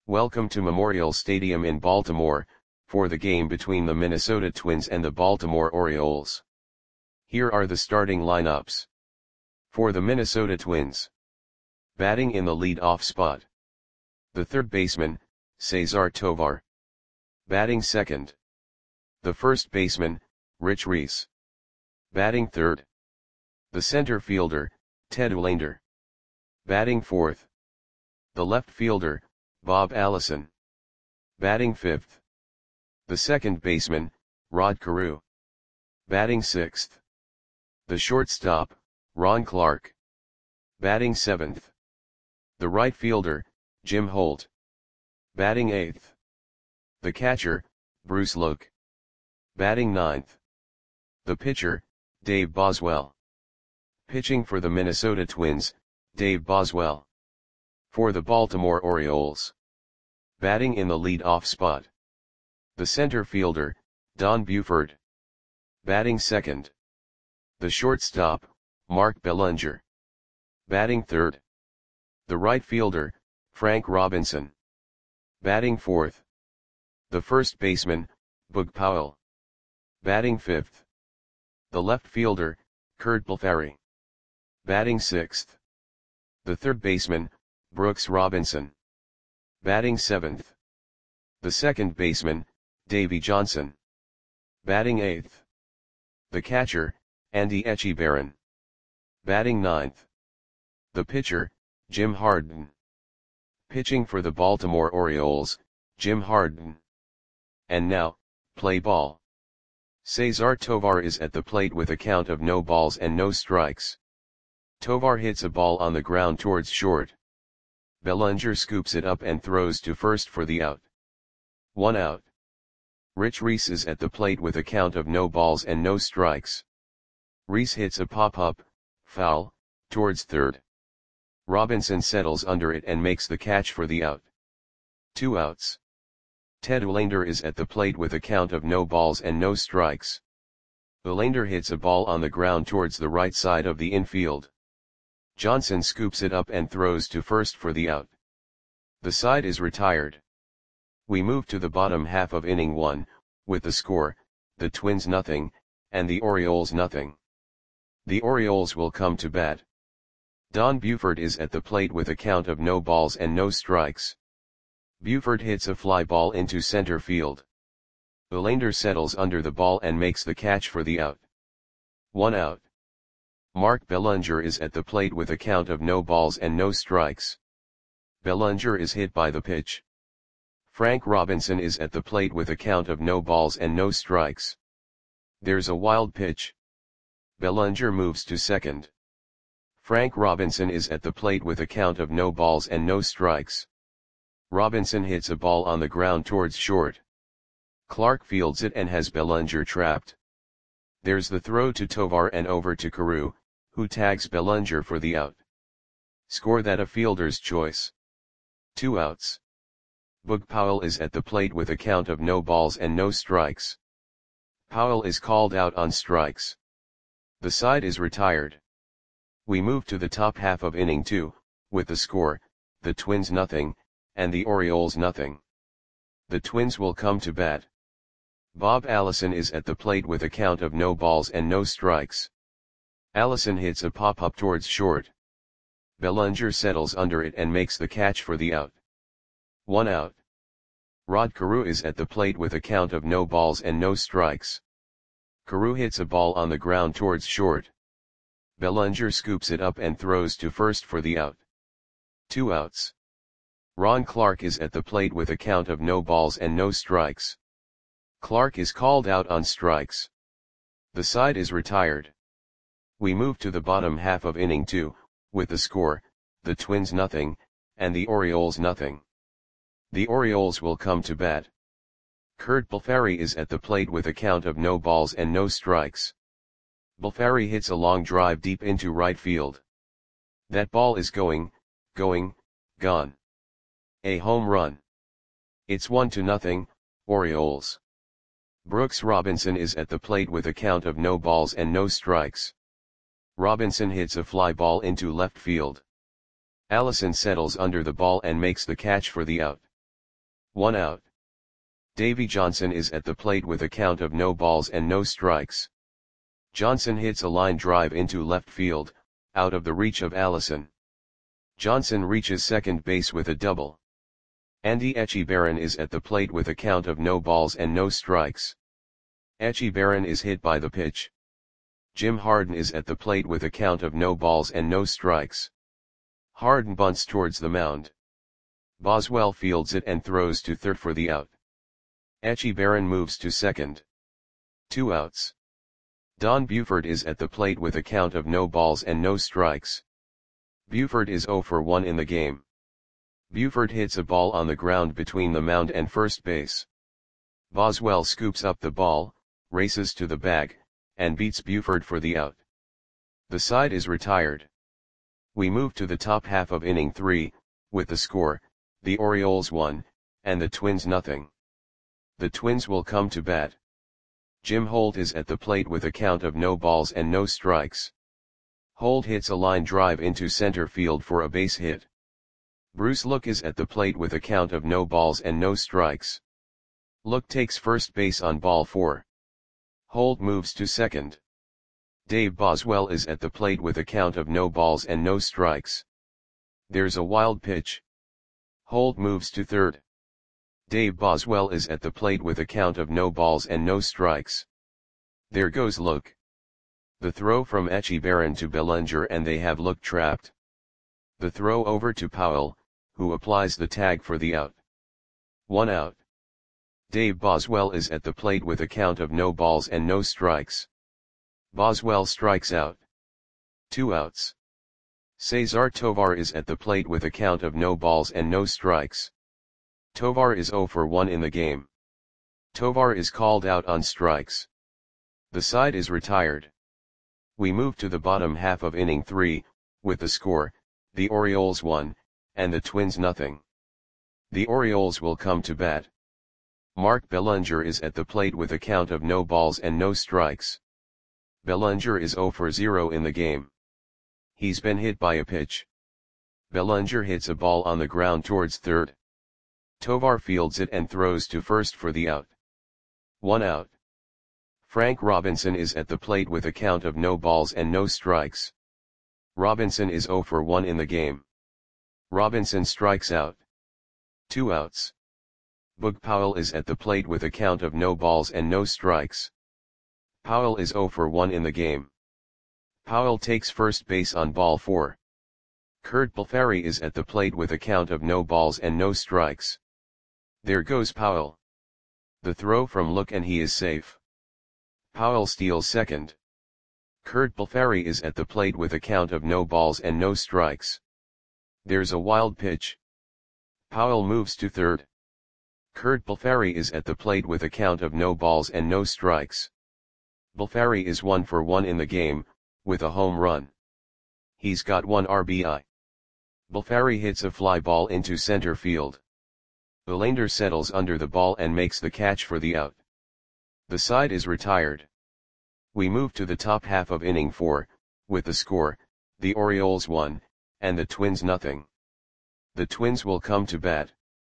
Welcome to Memorial Stadium in Baltimore, for the game between the Minnesota Twins and the Baltimore Orioles. Here are the starting lineups. For the Minnesota Twins. Batting in the lead-off spot. The third baseman, Cesar Tovar. Batting second. The first baseman, Rich Reese. Batting third. The center fielder, Ted Uhlaender. Batting fourth. The left fielder, Bob Allison. Batting fifth. The second baseman, Rod Carew. Batting sixth. The shortstop, Ron Clark. Batting seventh. The right fielder, Jim Holt. Batting eighth. The catcher, Bruce Luke. Batting ninth. The pitcher, Dave Boswell. Pitching for the Minnesota Twins, Dave Boswell. For the Baltimore Orioles. Batting in the lead-off spot. The center fielder, Don Buford. Batting second. The shortstop, Mark Belanger. Batting third. The right fielder, Frank Robinson. Batting fourth. The first baseman, Boog Powell. Batting fifth. The left fielder, Curt Blefary. Batting sixth. The third baseman, Brooks Robinson. Batting seventh. The second baseman, Davey Johnson. Batting eighth. The catcher, Andy Etchebarren. Batting ninth. The pitcher, Jim Harden. Pitching for the Baltimore Orioles, Jim Harden. And now, play ball. Cesar Tovar is at the plate with a count of no balls and no strikes. Tovar hits a ball on the ground towards short. Belanger scoops it up and throws to first for the out. 1 out. Rich Reese is at the plate with a count of no balls and no strikes. Reese hits a pop-up, foul, towards third. Robinson settles under it and makes the catch for the out. 2 outs. Ted Uhlaender is at the plate with a count of no balls and no strikes. Uhlaender hits a ball on the ground towards the right side of the infield. Johnson scoops it up and throws to first for the out. The side is retired. We move to the bottom half of inning 1, with the score, the Twins nothing, and the Orioles nothing. The Orioles will come to bat. Don Buford is at the plate with a count of no balls and no strikes. Buford hits a fly ball into center field. Uhlaender settles under the ball and makes the catch for the out. 1 out. Mark Belanger is at the plate with a count of no balls and no strikes. Belanger is hit by the pitch. Frank Robinson is at the plate with a count of no balls and no strikes. There's a wild pitch. Belanger moves to second. Frank Robinson is at the plate with a count of no balls and no strikes. Robinson hits a ball on the ground towards short. Clark fields it and has Belanger trapped. There's the throw to Tovar and over to Carew, who tags Belanger for the out. Score that a fielder's choice. 2 outs. Boog Powell is at the plate with a count of no balls and no strikes. Powell is called out on strikes. The side is retired. We move to the top half of inning 2, with the score, the Twins nothing, and the Orioles nothing. The Twins will come to bat. Bob Allison is at the plate with a count of no balls and no strikes. Allison hits a pop-up towards short. Belanger settles under it and makes the catch for the out. 1 out. Rod Carew is at the plate with a count of no balls and no strikes. Carew hits a ball on the ground towards short. Belanger scoops it up and throws to first for the out. 2 outs. Ron Clark is at the plate with a count of no balls and no strikes. Clark is called out on strikes. The side is retired. We move to the bottom half of inning 2, with the score, the Twins nothing, and the Orioles nothing. The Orioles will come to bat. Curt Blefary is at the plate with a count of no balls and no strikes. Blefary hits a long drive deep into right field. That ball is gone. A home run. It's 1-0, Orioles. Brooks Robinson is at the plate with a count of no balls and no strikes. Robinson hits a fly ball into left field. Allison settles under the ball and makes the catch for the out. 1 out. Davy Johnson is at the plate with a count of no balls and no strikes. Johnson hits a line drive into left field, out of the reach of Allison. Johnson reaches second base with a double. Andy Etchebarren is at the plate with a count of no balls and no strikes. Etchebarren is hit by the pitch. Jim Harden is at the plate with a count of no balls and no strikes. Harden bunts towards the mound. Boswell fields it and throws to third for the out. Etchebarren moves to second. 2 outs. Don Buford is at the plate with a count of no balls and no strikes. Buford is 0 for 1 in the game. Buford hits a ball on the ground between the mound and first base. Boswell scoops up the ball, races to the bag, and beats Buford for the out. The side is retired. We move to the top half of inning 3, with the score, the Orioles 1, and the Twins nothing. The Twins will come to bat. Jim Holt is at the plate with a count of no balls and no strikes. Holt hits a line drive into center field for a base hit. Bruce Look is at the plate with a count of no balls and no strikes. Look takes first base on ball 4. Holt moves to second. Dave Boswell is at the plate with a count of no balls and no strikes. There's a wild pitch. Holt moves to third. Dave Boswell is at the plate with a count of no balls and no strikes. There goes Look. The throw from Etchebarren to Bellinger and they have Look trapped. The throw over to Powell, who applies the tag for the out. 1 out. Dave Boswell is at the plate with a count of no balls and no strikes. Boswell strikes out. 2 outs. Cesar Tovar is at the plate with a count of no balls and no strikes. Tovar is 0 for 1 in the game. Tovar is called out on strikes. The side is retired. We move to the bottom half of inning 3, with the score, the Orioles 1, and the Twins nothing. The Orioles will come to bat. Mark Bellinger is at the plate with a count of no balls and no strikes. Bellinger is 0 for 0 in the game. He's been hit by a pitch. Bellinger hits a ball on the ground towards third. Tovar fields it and throws to first for the out. 1 out. Frank Robinson is at the plate with a count of no balls and no strikes. Robinson is 0 for 1 in the game. Robinson strikes out. 2 outs. Boog Powell is at the plate with a count of no balls and no strikes. Powell is 0 for 1 in the game. Powell takes first base on ball 4. Kurt Balfari is at the plate with a count of no balls and no strikes. There goes Powell. The throw from Look and he is safe. Powell steals second. Kurt Balfari is at the plate with a count of no balls and no strikes. There's a wild pitch. Powell moves to third. Kurt Balfari is at the plate with a count of no balls and no strikes. Balfari is 1 for 1 in the game, with a home run. He's got 1 RBI. Balfari hits a fly ball into center field. Belanger settles under the ball and makes the catch for the out. The side is retired. We move to the top half of inning 4, with the score, the Orioles 1, and the Twins nothing. The Twins will come to bat.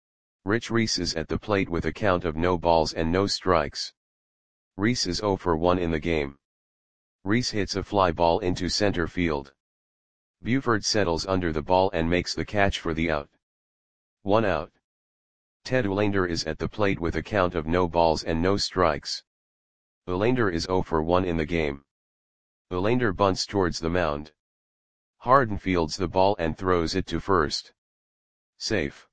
Rich Reese is at the plate with a count of no balls and no strikes. Reese is 0 for 1 in the game. Reese hits a fly ball into center field. Buford settles under the ball and makes the catch for the out. 1 out. Ted Uhlaender is at the plate with a count of no balls and no strikes. Uhlaender is 0 for 1 in the game. Uhlaender bunts towards the mound. Harden fields the ball and throws it to first. Safe.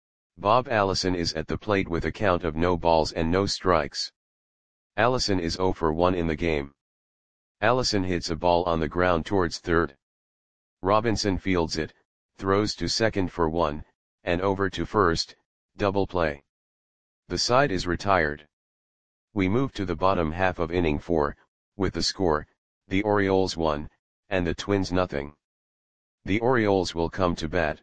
Bob Allison is at the plate with a count of no balls and no strikes. Allison is 0 for 1 in the game. Allison hits a ball on the ground towards third. Robinson fields it, throws to second for 1, and over to first, double play. The side is retired. We move to the bottom half of inning 4, with the score, the Orioles 1, and the Twins nothing. The Orioles will come to bat.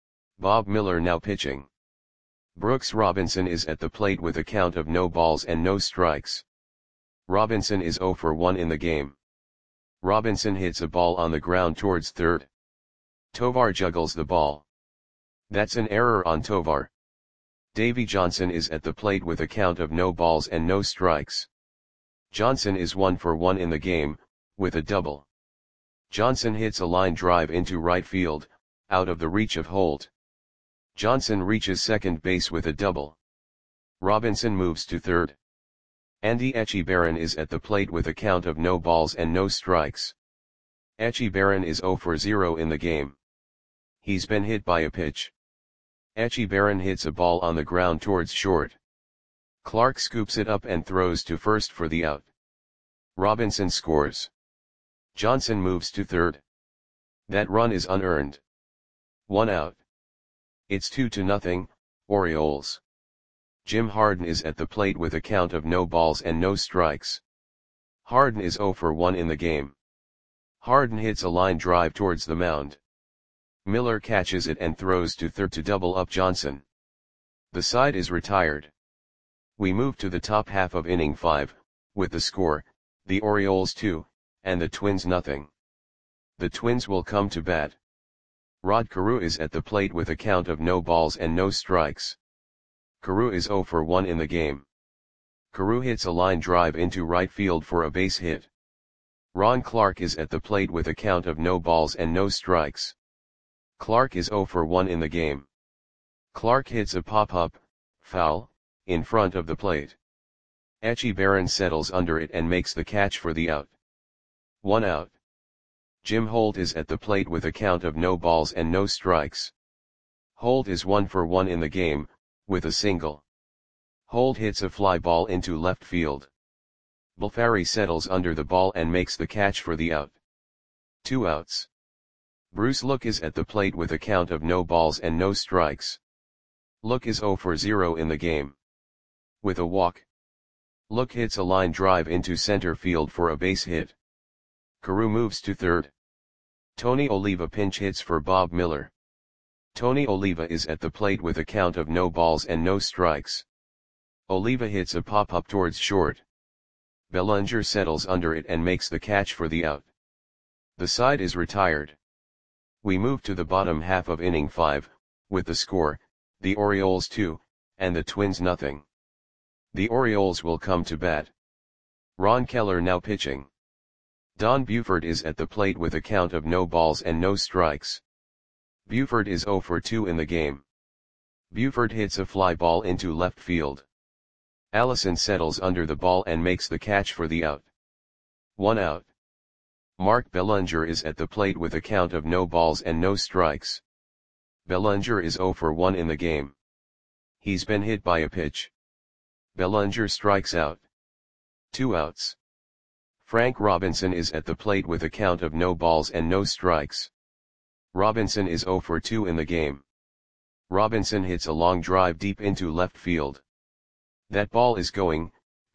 Bob Miller now pitching. Brooks Robinson is at the plate with a count of no balls and no strikes. Robinson is 0 for 1 in the game. Robinson hits a ball on the ground towards third. Tovar juggles the ball. That's an error on Tovar. Davy Johnson is at the plate with a count of no balls and no strikes. Johnson is 1 for 1 in the game, with a double. Johnson hits a line drive into right field, out of the reach of Holt. Johnson reaches second base with a double. Robinson moves to third. Andy Etchebarren is at the plate with a count of no balls and no strikes. Etchebarren is 0 for 0 in the game. He's been hit by a pitch. Etchebarren hits a ball on the ground towards short. Clark scoops it up and throws to first for the out. Robinson scores. Johnson moves to third. That run is unearned. 1 out. It's 2-0, Orioles. Jim Harden is at the plate with a count of no balls and no strikes. Harden is 0 for 1 in the game. Harden hits a line drive towards the mound. Miller catches it and throws to third to double up Johnson. The side is retired. We move to the top half of inning 5, with the score, the Orioles 2, and the Twins 0. The Twins will come to bat. Rod Carew is at the plate with a count of no balls and no strikes. Carew is 0 for 1 in the game. Carew hits a line drive into right field for a base hit. Ron Clark is at the plate with a count of no balls and no strikes. Clark is 0 for 1 in the game. Clark hits a pop-up, foul, in front of the plate. Etchebarren settles under it and makes the catch for the out. 1 out. Jim Holt is at the plate with a count of no balls and no strikes. Holt is 1 for 1 in the game, with a single. Holt hits a fly ball into left field. Bulfari settles under the ball and makes the catch for the out. 2 outs. Bruce Look is at the plate with a count of no balls and no strikes. Look is 0 for 0 in the game. With a walk. Look hits a line drive into center field for a base hit. Carew moves to third. Tony Oliva pinch hits for Bob Miller. Tony Oliva is at the plate with a count of no balls and no strikes. Oliva hits a pop-up towards short. Bellinger settles under it and makes the catch for the out. The side is retired. We move to the bottom half of inning 5, with the score, the Orioles 2, and the Twins 0. The Orioles will come to bat. Ron Keller now pitching. Don Buford is at the plate with a count of no balls and no strikes. Buford is 0 for 2 in the game. Buford hits a fly ball into left field. Allison settles under the ball and makes the catch for the out. 1 out. Mark Bellinger is at the plate with a count of no balls and no strikes. Bellinger is 0 for 1 in the game. He's been hit by a pitch. Bellinger strikes out. 2 outs. Frank Robinson is at the plate with a count of no balls and no strikes. Robinson is 0 for 2 in the game. Robinson hits a long drive deep into left field. That ball is gone.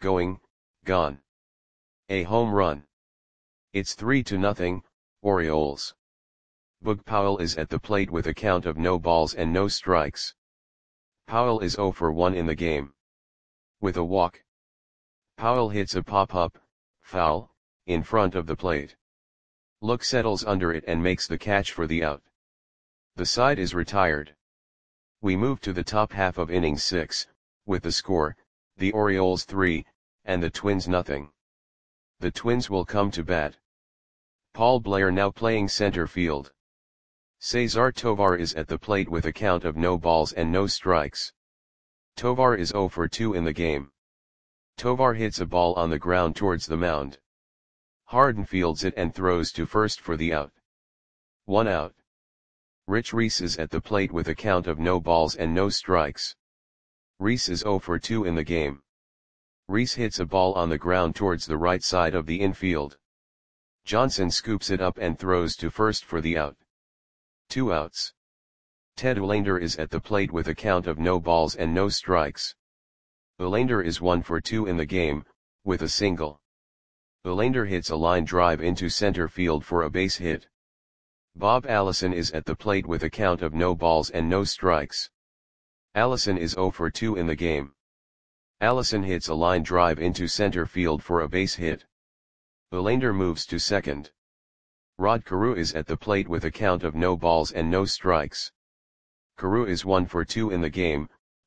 A home run. It's 3-0, Orioles. Boog Powell is at the plate with a count of no balls and no strikes. Powell is 0 for 1 in the game. With a walk. Powell hits a pop-up, foul, in front of the plate. Look settles under it and makes the catch for the out. The side is retired. We move to the top half of inning 6, with the score, the Orioles 3, and the Twins 0. The Twins will come to bat. Paul Blair now playing center field. Cesar Tovar is at the plate with a count of no balls and no strikes. Tovar is 0 for 2 in the game. Tovar hits a ball on the ground towards the mound. Harden fields it and throws to first for the out. 1 out. Rich Reese is at the plate with a count of no balls and no strikes. Reese is 0 for 2 in the game. Reese hits a ball on the ground towards the right side of the infield. Johnson scoops it up and throws to first for the out. 2 outs. Ted Olander is at the plate with a count of no balls and no strikes. Olander is 1 for 2 in the game, with a single. Olander hits a line drive into center field for a base hit. Bob Allison is at the plate with a count of no balls and no strikes. Allison is 0 for 2 in the game. Allison hits a line drive into center field for a base hit. Olander moves to second. Rod Carew is at the plate with a count of no balls and no strikes. Carew is 1 for 2 in the game,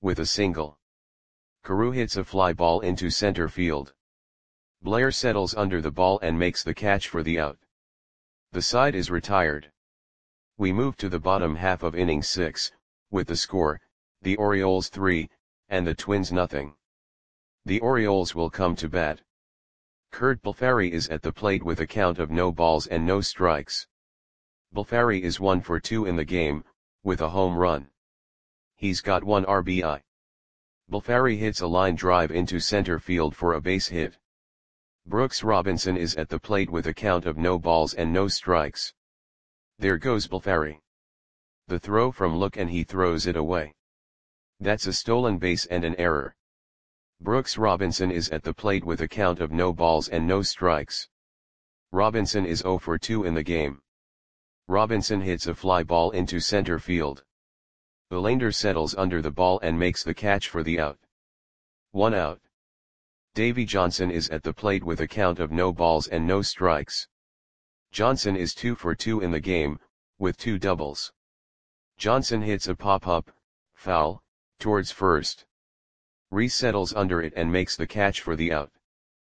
with a single. Carew hits a fly ball into center field. Blair settles under the ball and makes the catch for the out. The side is retired. We move to the bottom half of inning 6, with the score, the Orioles 3, and the Twins nothing. The Orioles will come to bat. Curt Balfari is at the plate with a count of no balls and no strikes. Balfari is 1 for 2 in the game, with a home run. He's got 1 RBI. Balfari hits a line drive into center field for a base hit. Brooks Robinson is at the plate with a count of no balls and no strikes. There goes Balfari. The throw from Look and he throws it away. That's a stolen base and an error. Brooks Robinson is at the plate with a count of no balls and no strikes. Robinson is 0 for 2 in the game. Robinson hits a fly ball into center field. Belander settles under the ball and makes the catch for the out. 1 out. Davy Johnson is at the plate with a count of no balls and no strikes. Johnson is 2 for 2 in the game, with 2 doubles. Johnson hits a pop-up, foul, towards first. Reese settles under it and makes the catch for the out.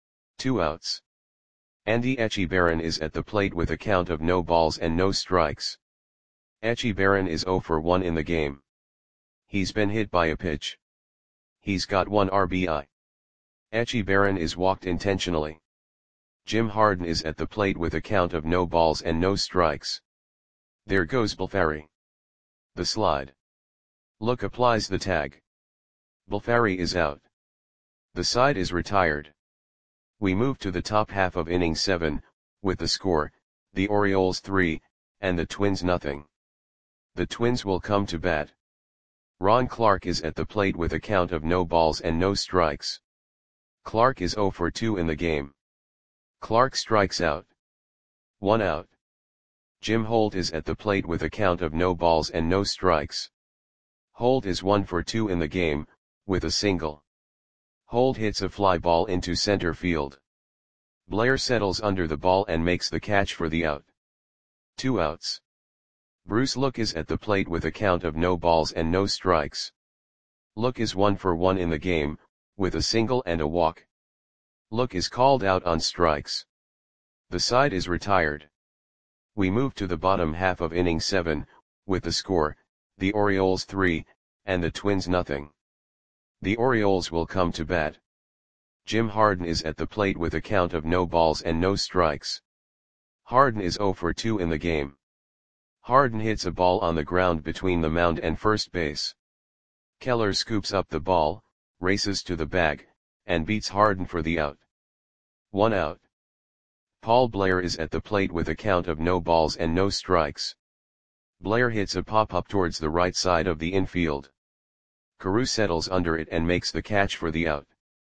2 outs. Andy Etchebarren is at the plate with a count of no balls and no strikes. Etchebarren is 0 for 1 in the game. He's been hit by a pitch. He's got 1 RBI. Etchebarren is walked intentionally. Jim Harden is at the plate with a count of no balls and no strikes. There goes Balfari. The slide. Look applies the tag. Balfari is out. The side is retired. We move to the top half of inning 7, with the score, the Orioles 3, and the Twins nothing. The Twins will come to bat. Ron Clark is at the plate with a count of no balls and no strikes. Clark is 0 for 2 in the game. Clark strikes out. 1 out. Jim Holt is at the plate with a count of no balls and no strikes. Holt is 1 for 2 in the game, with a single. Holt hits a fly ball into center field. Blair settles under the ball and makes the catch for the out. 2 outs. Bruce Look is at the plate with a count of no balls and no strikes. Look is 1 for 1 in the game, with a single and a walk. Look is called out on strikes. The side is retired. We move to the bottom half of inning 7, with the score, the Orioles 3, and the Twins nothing. The Orioles will come to bat. Jim Harden is at the plate with a count of no balls and no strikes. Harden is 0 for 2 in the game. Harden hits a ball on the ground between the mound and first base. Keller scoops up the ball, races to the bag, and beats Harden for the out. 1 out. Paul Blair is at the plate with a count of no balls and no strikes. Blair hits a pop-up towards the right side of the infield. Carew settles under it and makes the catch for the out.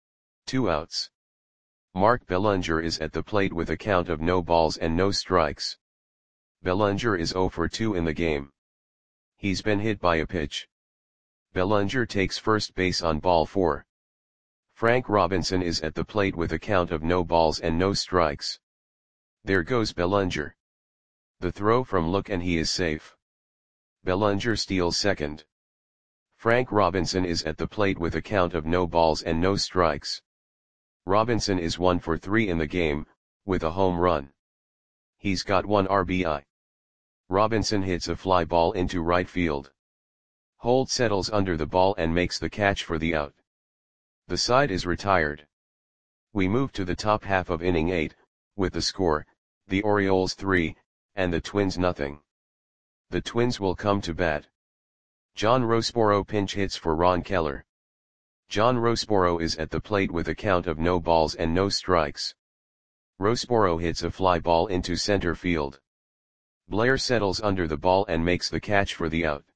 2 outs. Mark Bellinger is at the plate with a count of no balls and no strikes. Bellinger is 0 for 2 in the game. He's been hit by a pitch. Bellinger takes first base on ball 4. Frank Robinson is at the plate with a count of no balls and no strikes. There goes Bellinger. The throw from Look and he is safe. Bellinger steals second. Frank Robinson is at the plate with a count of no balls and no strikes. Robinson is 1 for 3 in the game, with a home run. He's got 1 RBI. Robinson hits a fly ball into right field. Holt settles under the ball and makes the catch for the out. The side is retired. We move to the top half of inning 8, with the score, the Orioles 3, and the Twins nothing. The Twins will come to bat. John Roseboro pinch hits for Ron Keller. John Roseboro is at the plate with a count of no balls and no strikes. Roseboro hits a fly ball into center field. Blair settles under the ball and makes the catch for the out.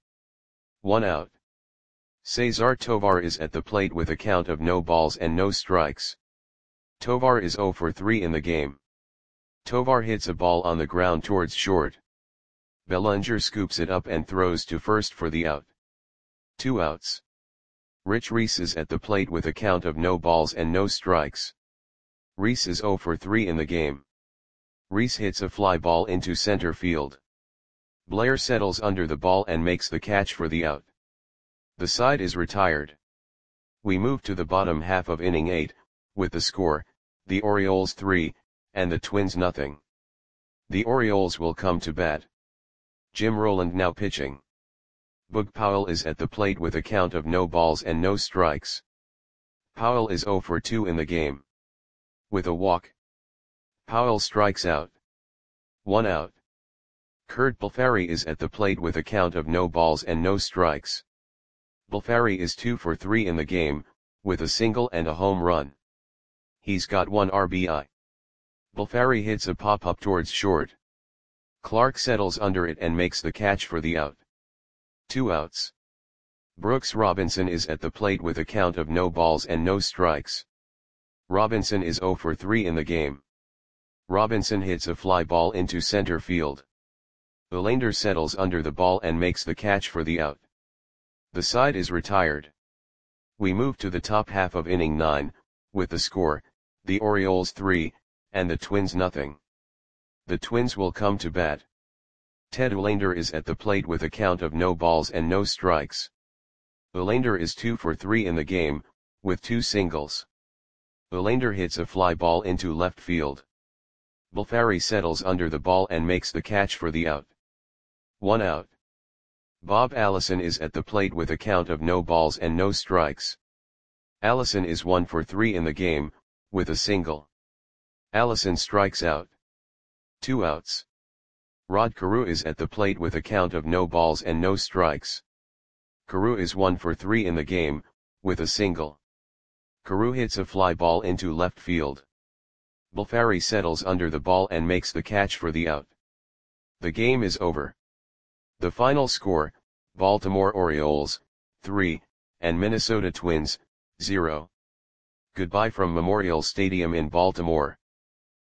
1 out. Cesar Tovar is at the plate with a count of no balls and no strikes. Tovar is 0 for 3 in the game. Tovar hits a ball on the ground towards short. Bellinger scoops it up and throws to first for the out. 2 outs. Rich Reese is at the plate with a count of no balls and no strikes. Reese is 0 for 3 in the game. Reese hits a fly ball into center field. Blair settles under the ball and makes the catch for the out. The side is retired. We move to the bottom half of inning 8, with the score, the Orioles 3, and the Twins nothing. The Orioles will come to bat. Jim Rowland now pitching. Boog Powell is at the plate with a count of no balls and no strikes. Powell is 0 for 2 in the game. With a walk, Powell strikes out. 1 out. Curt Balfari is at the plate with a count of no balls and no strikes. Balfari is 2 for 3 in the game, with a single and a home run. He's got 1 RBI. Balfari hits a pop-up towards short. Clark settles under it and makes the catch for the out. 2 outs. Brooks Robinson is at the plate with a count of no balls and no strikes. Robinson is 0 for 3 in the game. Robinson hits a fly ball into center field. Olander settles under the ball and makes the catch for the out. The side is retired. We move to the top half of inning 9, with the score, the Orioles 3, and the Twins nothing. The Twins will come to bat. Ted Olander is at the plate with a count of no balls and no strikes. Olander is 2 for 3 in the game, with 2 singles. Olander hits a fly ball into left field. Balfari settles under the ball and makes the catch for the out. 1 out. Bob Allison is at the plate with a count of no balls and no strikes. Allison is 1 for 3 in the game, with a single. Allison strikes out. 2 outs. Rod Carew is at the plate with a count of no balls and no strikes. Carew is 1 for 3 in the game, with a single. Carew hits a fly ball into left field. Balfari settles under the ball and makes the catch for the out. The game is over. The final score, Baltimore Orioles, 3, and Minnesota Twins, 0. Goodbye from Memorial Stadium in Baltimore.